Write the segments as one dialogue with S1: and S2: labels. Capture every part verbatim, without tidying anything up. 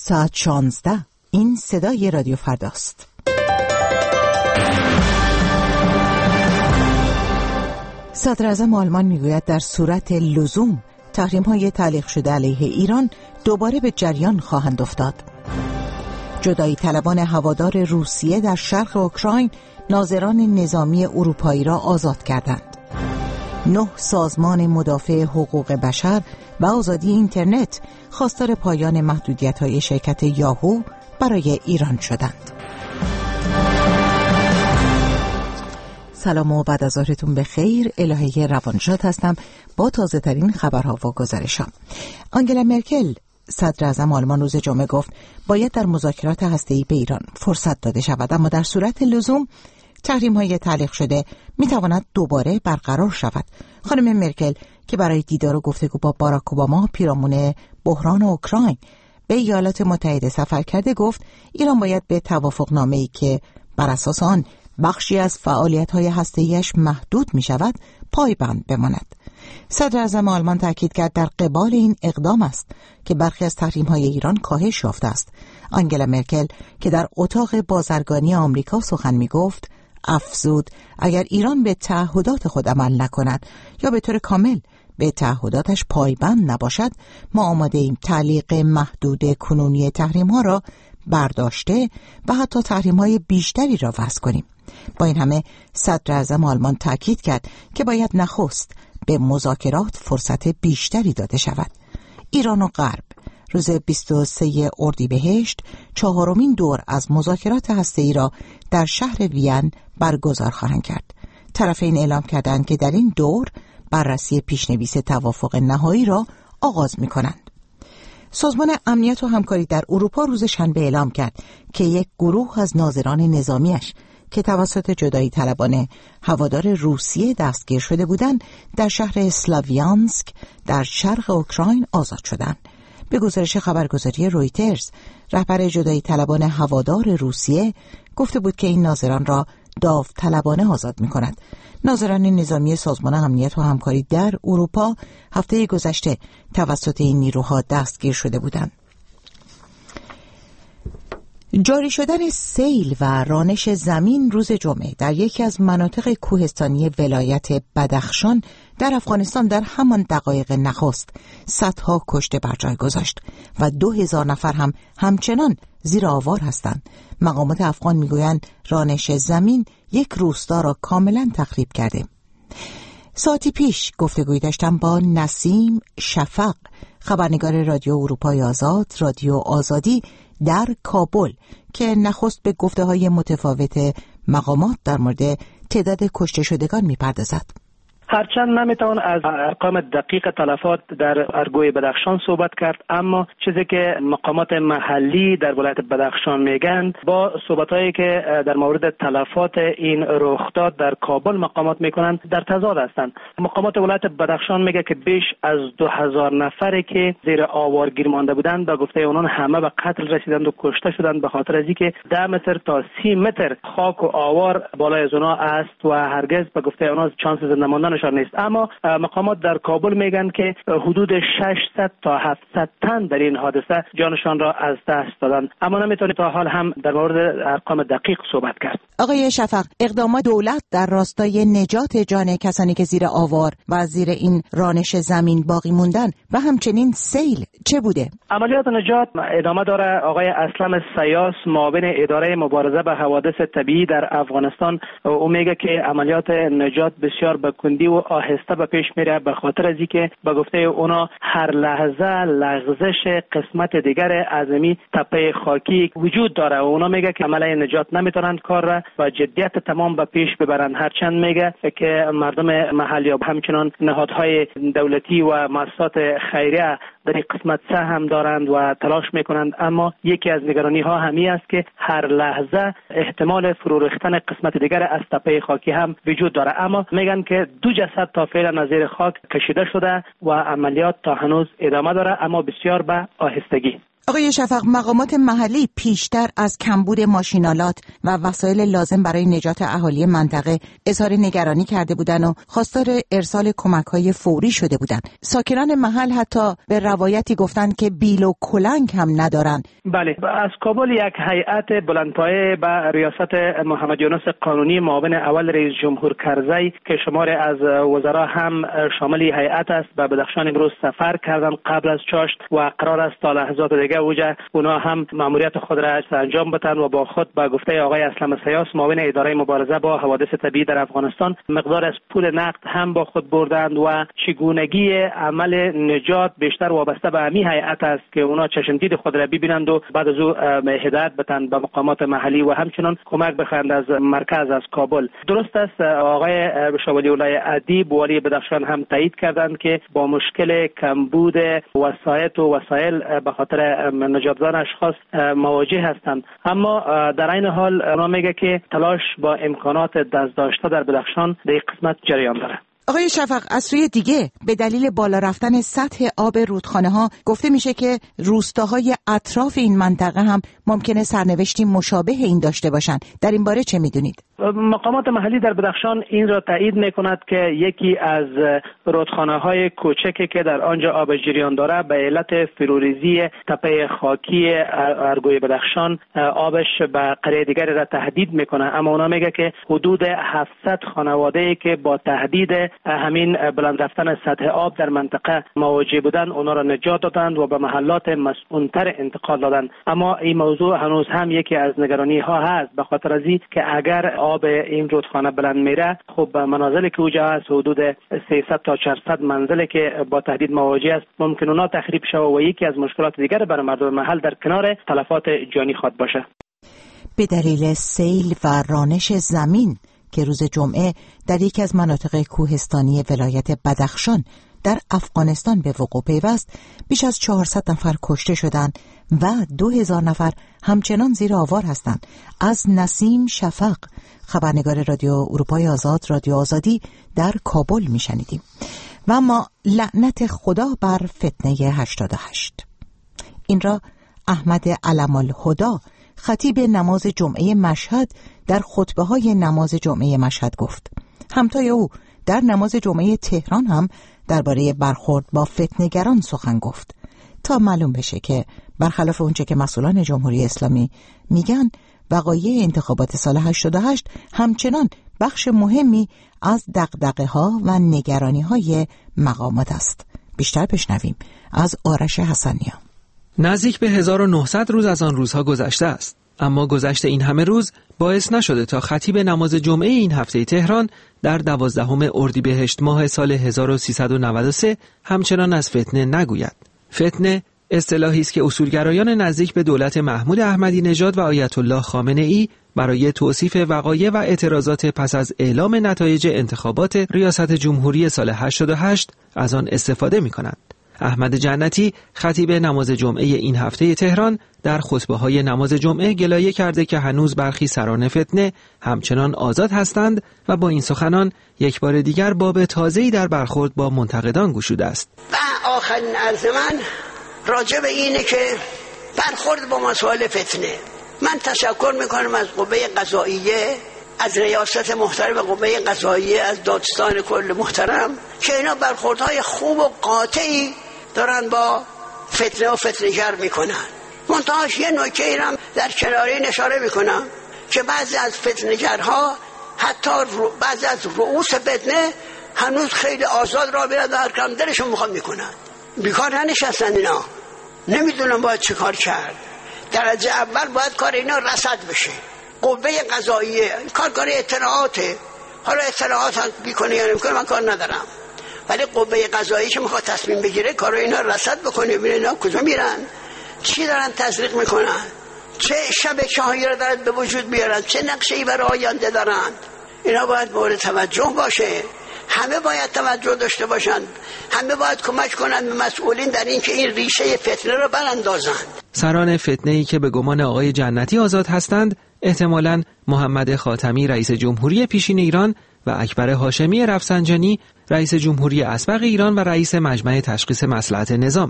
S1: ساعت شانزده. این صدای رادیو فرداست. صدر اعظم آلمان میگوید در صورت لزوم تحریم‌های تعلیق شده علیه ایران دوباره به جریان خواهند افتاد. جدایی طلبان هوادار روسیه در شرق اوکراین ناظران نظامی اروپایی را آزاد کردند. نه سازمان مدافع حقوق بشر و آزادی اینترنت خواستار پایان محدودیت‌های شرکت یاهو برای ایران شدند. سلام و بعد از ظهرتون بخیر. الهه روانشاد هستم با تازه ترین خبرها و گزارش‌ها. آنگلا مرکل صدر اعظم آلمان روز جمعه گفت باید در مذاکرات هسته‌ای به ایران فرصت داده شود، اما در صورت لزوم تحریم‌های تعلیق شده می‌تواند دوباره برقرار شود. خانم مرکل که برای دیدار و گفتگو با باراک اوباما پیرامون بحران اوکراین به ایالات متحده سفر کرده گفت ایران باید به توافقنامه‌ای که بر اساس آن بخشی از فعالیت‌های هسته‌ایش محدود می‌شود پایبند بماند. صدر اعظم آلمان تاکید کرد در قبال این اقدام است که برخی از تحریم‌های ایران کاهش یافته است. آنگلا مرکل که در اتاق بازرگانی آمریکا سخن می‌گفت افزود اگر ایران به تعهدات خود عمل نکند یا به طور کامل به تعهداتش پایبند نباشد، ما آماده ایم تعلیق محدود کنونی تحریم‌ها را برداشته و حتی تحریم‌های بیشتری را وضع کنیم. با این همه صدر اعظم آلمان تاکید کرد که باید نخست به مذاکرات فرصت بیشتری داده شود. ایران و غرب روز بیست و سوم اردیبهشت چهارمین دور از مذاکرات هسته‌ای را در شهر وین برگزار خواهند کرد. طرفین اعلام کردند که در این دور بررسی پیشنویس توافق نهایی را آغاز می‌کنند. سازمان امنیت و همکاری در اروپا روز شنبه اعلام کرد که یک گروه از ناظران نظامیش که توسط جدایی طلبان هوادار روسیه دستگیر شده بودند در شهر اسلاویانسک در شرق اوکراین آزاد شدند. به گزارش خبرگزاری رویترز، رهبر جدایی طلبان هوادار روسیه گفته بود که این ناظران را داوطلبانه آزاد می‌کند. ناظران نظامی سازمان امنیت و همکاری در اروپا هفته گذشته توسط این نیروها دستگیر شده بودند. جاری شدن سیل و رانش زمین روز جمعه در یکی از مناطق کوهستانی ولایت بدخشان در افغانستان در همان دقایق نخست صدها کشته بر جای گذاشت و دو هزار نفر هم همچنان زیر آوار هستند. مقامات افغان میگویند رانش زمین یک روستا را کاملا تخریب کرده. ساعتی پیش گفتگویی داشتم با نسیم شفق، خبرنگار رادیو اروپای آزاد، رادیو آزادی در کابل، که نخست به گفته‌های متفاوت مقامات در مورد تعداد کشته شدگان می‌پردازد.
S2: هرچند نمیتوان از ارقام دقیق تلفات در ارگوی بدخشان صحبت کرد، اما چیزی که مقامات محلی در ولایت بدخشان میگن با صحبتایی که در مورد تلفات این رخداد در کابل مقامات میکنند در تضاد هستند. مقامات ولایت بدخشان میگه که بیش از دو هزار نفری که زیر آوار گیر مانده بودند به گفته اونان همه به قتل رسیدند و کشته شدند به خاطر از اینکه ده متر تا سی متر خاک و آوار بالای از اونها است و هرگز به گفته اونها شانس زنده ماندن نیست. اما مقامات در کابل میگن که حدود ششصد تا هفتصد تن در این حادثه جانشان را از دست دادند، اما نمیتونید تا حال هم در مورد ارقام دقیق صحبت کرد.
S1: آقای شفق، اقدامات دولت در راستای نجات جان کسانی که زیر آوار و زیر این رانش زمین باقی موندن و همچنین سیل چه بوده؟
S2: عملیات نجات ادامه داره. آقای اسلم سیاس، معاون اداره مبارزه با حوادث طبیعی در افغانستان، او میگه که عملیات نجات بسیار به کندی و آهسته به پیش میره به خاطر از اینکه به گفته اونا هر لحظه لغزش قسمت دیگر از این تپه خاکی وجود داره و اونا میگه که عملیات نجات نمیتونن کار را با جدیت تمام به پیش ببرن. هرچند میگه که مردم محلی و همچنان نهادهای دولتی و مؤسسات خیریه در این قسمت سهم دارند و تلاش میکنند، اما یکی از نگرانی ها همی است که هر لحظه احتمال فرو ریختن قسمت دیگر از تپه خاکی هم وجود داره. اما میگن که دو جسد تا فعلا از زیر خاک کشیده شده و عملیات تا هنوز ادامه داره، اما بسیار به آهستگی.
S1: آقای شفق، مقامات محلی پیشتر از کمبود ماشینالات و وسایل لازم برای نجات اهالی منطقه اظهار نگرانی کرده بودند و خواستار ارسال کمک‌های فوری شده بودند. ساکنان محل حتی به روایتی گفتند که بیل و کلنگ هم ندارند.
S2: بله، از کابل یک هیئت بلندپایه به ریاست محمد یونس قانونی معاون اول رئیس جمهور کرزی که شمار از وزرا هم شامل هیئت است به بدخشان امروز سفر کردند قبل از چاشت و قرار است تا لحظات دیگه اوجا اونا هم ماموریت خود را انجام بدن و با خود به گفته آقای اسلم سیاس معاون اداره مبارزه با حوادث طبیعی در افغانستان مقدار از پول نقد هم با خود بردند و چگونگی عمل نجات بیشتر وابسته به همین هیئت است که اونا چشمدید خود را ببینند و بعد از او هدایت بدن به مقامات محلی و همچنان کمک بخواهند از مرکز از کابل. درست است آقای شاولی اولای ادیب والی بدخشان هم تایید کردند که با مشکل کمبود وسایط و وسایل به خاطر نجات دادن اشخاص مواجه هستند، اما در این حال اونا میگه که تلاش با امکانات دست داشته در بدخشان در این قسمت جریان داره.
S1: آقای شفق، از سوی دیگه به دلیل بالا رفتن سطح آب رودخانه ها گفته میشه که روستاهای اطراف این منطقه هم ممکنه سرنوشتی مشابه این داشته باشن. در این باره چه میدونید؟
S2: مقامات محلی در بدخشان این را تایید میکند که یکی از رودخانه های کوچکی که در آنجا آب جریان داره به علت فروریزی تپه خاکی ارگوی بدخشان آبش به قریه دیگری را تهدید میکنه، اما اونا میگه که حدود هفتصد خانواده که با تهدید همین بلند رفتن سطح آب در منطقه مواجه بودن اونا را نجات دادند و به محلات مسئول‌تر انتقال دادند. اما این موضوع هنوز هم یکی از نگرانی ها هست، به خاطر از این که اگر آب این رودخانه بلند میره خب منازلی که اوجا هست حدود سیصد تا چهارصد منزلی که با تهدید مواجه است ممکن اونا تخریب شود و یکی از مشکلات دیگر برای مردم محل در کنار تلفات جانی خواهد باشه.
S1: به دلیل سیل و رانش زمین که روز جمعه در یکی از مناطق کوهستانی ولایت بدخشان در افغانستان به وقوع پیوست، بیش از چهارصد نفر کشته شدند و دو هزار نفر همچنان زیر آوار هستند. از نسیم شفق، خبرنگار رادیو اروپای آزاد، رادیو آزادی در کابل میشنیدیم. و اما لعنت خدا بر فتنه هشتاد و هشت. این را احمد علم الهدا، خطیب نماز جمعه مشهد، در خطبه های نماز جمعه مشهد گفت. همتای او در نماز جمعه تهران هم درباره برخورد با فتنه‌گران سخن گفت تا معلوم بشه که برخلاف اونچه که مسئولان جمهوری اسلامی میگن، وقایع انتخابات سال هشتاد و هشت همچنان بخش مهمی از دغدغه‌ها و نگرانی‌های مقامات است. بیشتر بشنویم از آرش حسنیان.
S3: نزدیک به هزار و نهصد روز از آن روزها گذشته است، اما گذشته این همه روز باعث نشده تا خطیب نماز جمعه این هفته تهران در دوازدهم اردیبهشت ماه سال هزار و سیصد و نود و سه همچنان از فتنه نگوید. فتنه اصطلاحی است که اصولگرایان نزدیک به دولت محمود احمدی نژاد و آیت الله خامنه ای برای توصیف وقایع و اعتراضات پس از اعلام نتایج انتخابات ریاست جمهوری سال هشتاد و هشت از آن استفاده می‌کنند. احمد جنتی، خطیب نماز جمعه این هفته تهران، در خطبه‌های نماز جمعه گلایه کرده که هنوز برخی سران فتنه همچنان آزاد هستند و با این سخنان یک بار دیگر باب تازه‌ای در برخورد با منتقدان گشوده است.
S4: و آخرین عرض من راجع به اینه که برخورد با مسائل فتنه، من تشکر میکنم از قوه قضاییه، از ریاست محترم قوه قضاییه، از دادستان کل محترم که اینا برخوردهای خوب و قاطعی دارن با فتنه و فتنه‌گر میکنن. منتهاش یه نکته اینم در کناره اشاره میکنم که بعضی از فتنه‌گرها حتی بعضی از رؤوس فتنه هنوز خیلی آزاد را میرن و هر کم دلشون میخواد میکنن. بیکار ننشستن اینا، نمیدونم باید چه کار کرد. درجه اول باید کار اینا رصد بشه. قوه قضاییه کار کار اطلاعاته، حالا اطلاعات هم بیکنه یا نمیکنه من کار ندارم، ولی قوه قضاییه که میخواد تصمیم بگیره کار اینا رصد بکنه، ببینه اینا کجا میرن، چی دارن تزریق میکنن، چه شبکه هایی را دارن به وجود بیارن، چه نقشه‌ای برای آینده دارن. اینا باید مورد توجه باشه. همه باید توجه داشته باشند، همه باید کمک کنند به مسئولین در این که این ریشه فتنه را براندازند.
S3: سران فتنه‌ای که به گمان آقای جنتی آزاد هستند احتمالاً محمد خاتمی رئیس جمهوری پیشین ایران و اکبر هاشمی رفسنجانی رئیس جمهوری اسبق ایران و رئیس مجمع تشخیص مصلحت نظام است.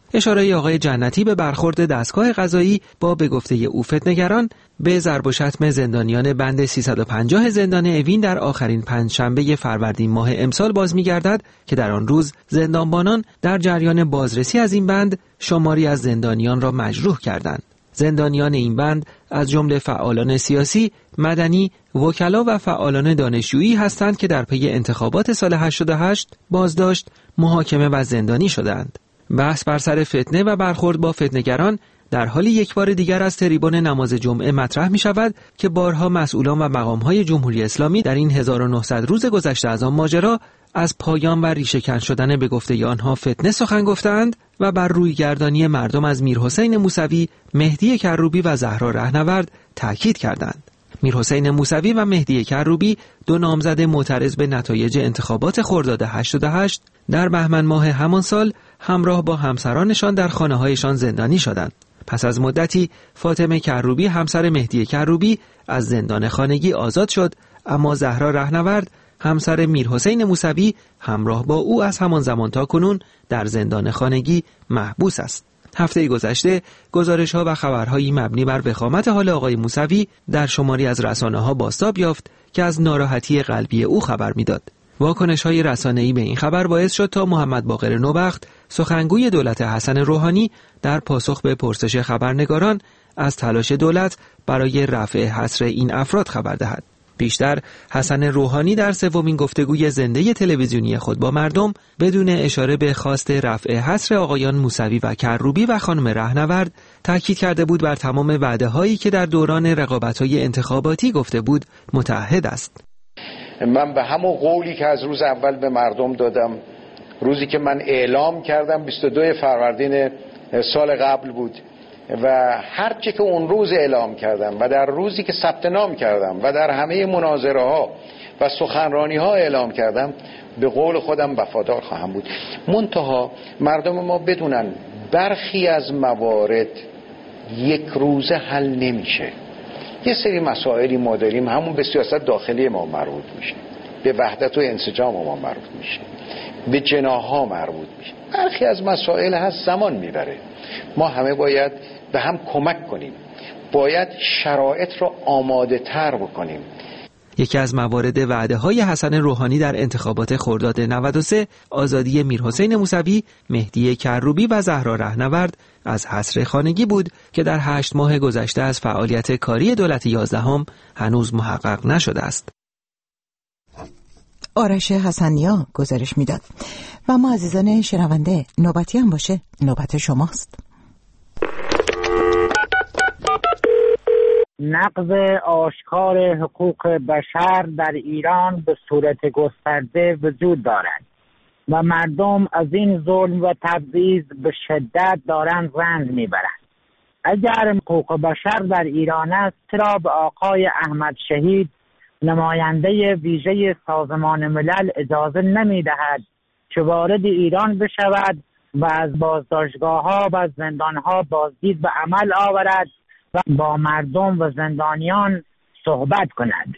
S3: اشاره آقای جنتی به برخورد دستگاه قضایی با به گفته او فتنه‌گران به ضرب و شتم زندانیان بند سیصد و پنجاه زندان اوین در آخرین پنجشنبه فروردین ماه امسال باز می‌گردد که در آن روز زندانبانان در جریان بازرسی از این بند شماری از زندانیان را مجروح کردند. زندانیان این بند از جمله فعالان سیاسی، مدنی، وکلا و فعالان دانشجویی هستند که در پی انتخابات سال هشتاد و هشت بازداشت، محاکمه و زندانی شدند. بحث بر سر فتنه و برخورد با فتنه‌گران در حالی یک بار دیگر از تریبون نماز جمعه مطرح می شود که بارها مسئولان و مقام‌های جمهوری اسلامی در این هزار و نهصد روز گذشته از آن ماجرا از پایان و ریشه‌کن شدن به گفته آنها فتنه سخن گفتند و بر روی گردانی مردم از میرحسین موسوی، مهدی کروبی و زهرا رهنورد تاکید کردند. میرحسین موسوی و مهدی کروبی دو نامزد معترض به نتایج انتخابات خرداد هشتاد و هشت در بهمن ماه همان سال همراه با همسرانشان در خانه‌هایشان زندانی شدند. پس از مدتی فاطمه کروبی همسر مهدی کروبی از زندان خانگی آزاد شد، اما زهرا رهنورد همسر میرحسین موسوی همراه با او از همان زمان تا کنون در زندان خانگی محبوس است. هفته گذشته گزارش‌ها و خبرهایی مبنی بر وخامت حال آقای موسوی در شماری از رسانه‌ها بازتاب یافت که از ناراحتی قلبی او خبر می‌داد. واکنش‌های رسانه‌ای به این خبر باعث شد تا محمد باقر نوبخت، سخنگوی دولت حسن روحانی، در پاسخ به پرسش خبرنگاران از تلاش دولت برای رفع حصر این افراد خبر دهد. بیشتر حسن روحانی در سومین گفتگوی زنده تلویزیونی خود با مردم بدون اشاره به خواست رفع حصر آقایان موسوی و کروبی و خانم رهنورد تاکید کرده بود بر تمام وعده‌هایی که در دوران رقابت‌های انتخاباتی گفته بود متعهد است.
S5: من به همون قولی که از روز اول به مردم دادم، روزی که من اعلام کردم بیست و دوم فروردین سال قبل بود و هر چی که اون روز اعلام کردم و در روزی که ثبت نام کردم و در همه مناظره ها و سخنرانی ها اعلام کردم، به قول خودم وفادار خواهم بود. منتها مردم ما بدونن برخی از موارد یک روزه حل نمیشه. یه سری مسائلی ما داریم، همون به سیاست داخلی ما مربوط میشه، به وحدت و انسجام ما مربوط میشه، به جناح‌ها مربوط میشه. برخی از مسائل هست زمان میبره. ما همه باید به هم کمک کنیم، باید شرایط رو آماده تر بکنیم.
S3: یکی از موارد وعده‌های حسن روحانی در انتخابات خرداد نود و سه آزادی میرحسین موسوی، مهدی کروبی و زهرا رهنورد از حصر خانگی بود که در هشت ماه گذشته از فعالیت کاری دولت یازدهم هنوز محقق نشده است.
S1: آرش حسنیا گزارش میداد. و ما عزیزان شنونده، نوبتی هم باشه نوبت شماست.
S6: نقض آشکار حقوق بشر در ایران به صورت گسترده وجود دارد و مردم از این ظلم و تبعیض به شدت دارند رنج میبرند. اگر حقوق بشر در ایران است، چرا به آقای احمد شهید نماینده ویژه سازمان ملل اجازه نمیدهد که وارد ایران بشود و از بازداشتگاه‌ها و زندان‌ها بازدید به عمل آورد و با مردم و زندانیان صحبت کند؟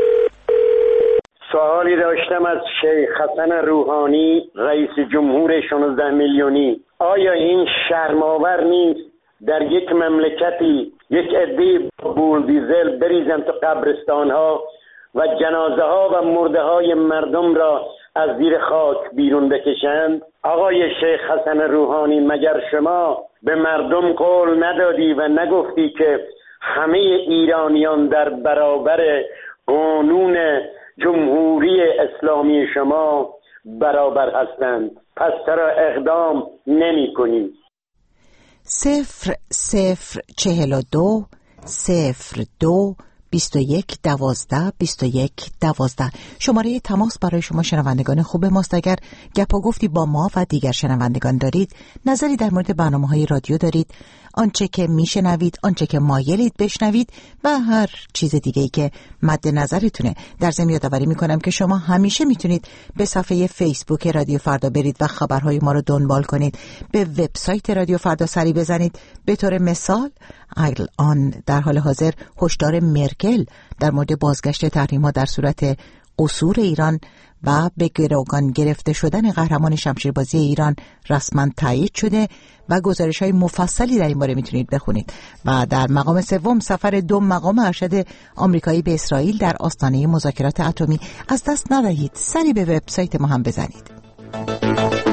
S7: سوالی داشتم از شیخ حسن روحانی، رئیس جمهور شانزده میلیونی. آیا این شرم‌آور نیست در یک مملکتی یک عده بولدیزل بریزن تو قبرستان‌ها و جنازه ها و مرده های مردم را از زیر خاک بیرون بکشند؟ آقای شیخ حسن روحانی، مگر شما به مردم قول ندادی و نگفتی که همه ایرانیان در برابر قانون جمهوری اسلامی شما برابر هستند؟ پس چرا اقدام نمی کنی؟
S1: صفر صفر چهل و دو صفر دو بیست و یک دوازده بیست و یک دوازده شماره تماس برای شما شنوندگان خوب ماست. اگر گپ و گفتی با ما و دیگر شنوندگان دارید، نظری در مورد برنامه‌های رادیو دارید، آنچه که میشنوید، آنچه که مایلید بشنوید و هر چیز دیگه‌ای که مد نظرتونه، در ضمن یادآوری میکنم که شما همیشه میتونید به صفحه فیسبوک رادیو فردا برید و خبرهای ما رو دنبال کنید، به وبسایت رادیو فردا سری بزنید. به طور مثال الان در حال حاضر هشدار مرکل در مورد بازگشت تحریم‌ها در صورت قصور ایران و به گروگان گرفته شدن قهرمان شمشیربازی ایران رسما تایید شده و گزارش‌های مفصلی در این باره میتونید بخونید. و در مقام سوم سفر دو مقام ارشد آمریکایی به اسرائیل در آستانه مذاکرات اتمی. از دست ندهید، سری به وبسایت ما هم بزنید.